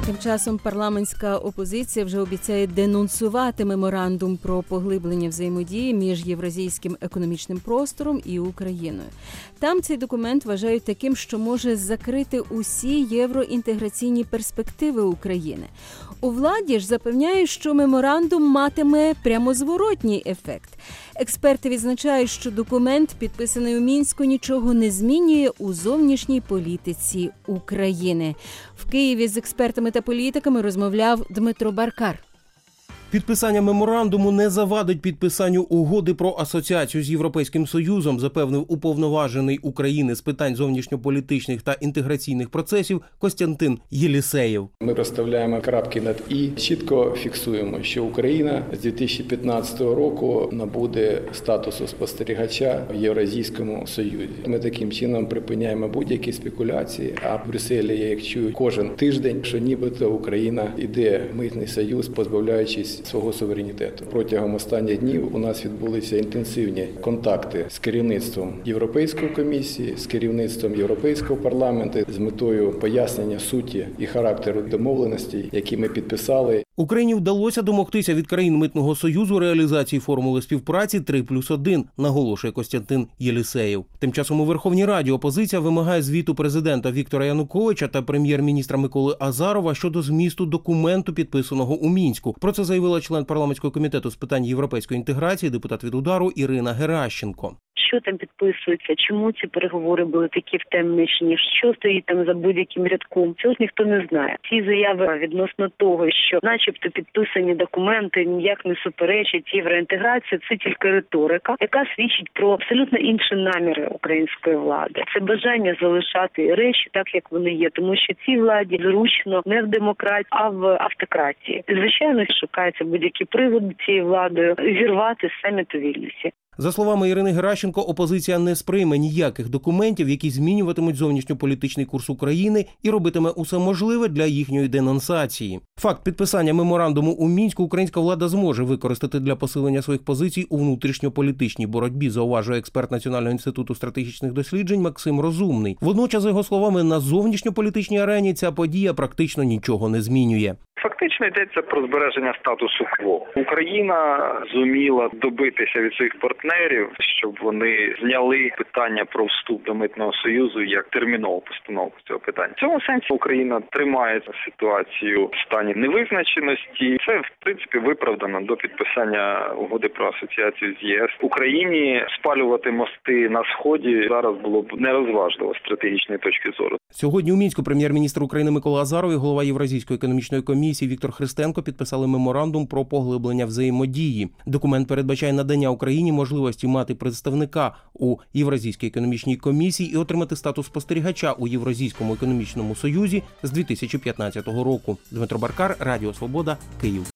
Тим часом парламентська опозиція вже обіцяє денонсувати меморандум про поглиблення взаємодії між Євразійським економічним простором і Україною. Там цей документ вважають таким, що може закрити усі євроінтеграційні перспективи України. У владі ж запевняють, що меморандум матиме прямозворотній ефект. Експерти відзначають, що документ, підписаний у Мінську, нічого не змінює у зовнішній політиці України. В Києві з експертами та політиками розмовляв Дмитро Баркар. Підписання меморандуму не завадить підписанню угоди про асоціацію з Європейським Союзом, запевнив уповноважений України з питань зовнішньополітичних та інтеграційних процесів Костянтин Єлісеєв. Ми розставляємо крапки над «і», чітко фіксуємо, що Україна з 2015 року набуде статусу спостерігача в Євразійському Союзі. Ми таким чином припиняємо будь-які спекуляції, а в Брюсселі я їх чую кожен тиждень, що нібито Україна йде в митний союз, позбавляючись свого суверенітету. Протягом останніх днів у нас відбулися інтенсивні контакти з керівництвом Європейської комісії, з керівництвом Європейського парламенту з метою пояснення суті і характеру домовленостей, які ми підписали. Україні вдалося домогтися від країн Митного Союзу реалізації формули співпраці 3+1, наголошує Костянтин Єлісеєв. Тим часом у Верховній Раді опозиція вимагає звіту президента Віктора Януковича та прем'єр-міністра Миколи Азарова щодо змісту документу, підписаного у Мінську. Про це заявила член парламентського комітету з питань європейської інтеграції, депутат від «Удару» Ірина Геращенко. Що там підписується, чому ці переговори були такі втемничені, що стоїть там за будь-яким рядком, цього ніхто не знає. Ці заяви відносно того, що начебто підписані документи ніяк не суперечать євроінтеграції, це тільки риторика, яка свідчить про абсолютно інші наміри української влади. Це бажання залишати речі так, як вони є, тому що цій владі зручно не в демократії, а в автократії. Звичайно, шукаються будь-які приводи цією владою зірвати саміт у Вільнюсі. За словами Ірини Геращенко, опозиція не сприйме ніяких документів, які змінюватимуть зовнішньополітичний курс України і робитиме усе можливе для їхньої денонсації. Факт підписання меморандуму у Мінську українська влада зможе використати для посилення своїх позицій у внутрішньополітичній боротьбі, зауважує експерт Національного інституту стратегічних досліджень Максим Розумний. Водночас, за його словами, на зовнішньополітичній арені ця подія практично нічого не змінює. Фактично йдеться про збереження статусу кво. Україна зуміла добитися від своїх партнерів, щоб вони зняли питання про вступ до Митного Союзу як термінову постановку цього питання. В цьому сенсі Україна тримає ситуацію в стані невизначеності. Це, в принципі, виправдано до підписання угоди про асоціацію з ЄС. Україні спалювати мости на Сході зараз було б нерозважливо з стратегічної точки зору. Сьогодні у Мінську прем'єр-міністр України Микола Азаров і голова Євразійської економічної комісії Віктор Христенко підписали меморандум про поглиблення взаємодії. Документ передбачає надання Україні можливості мати представника у Євразійській економічній комісії і отримати статус спостерігача у Євразійському економічному союзі з 2015 року. Дмитро Баркар, Радіо Свобода, Київ.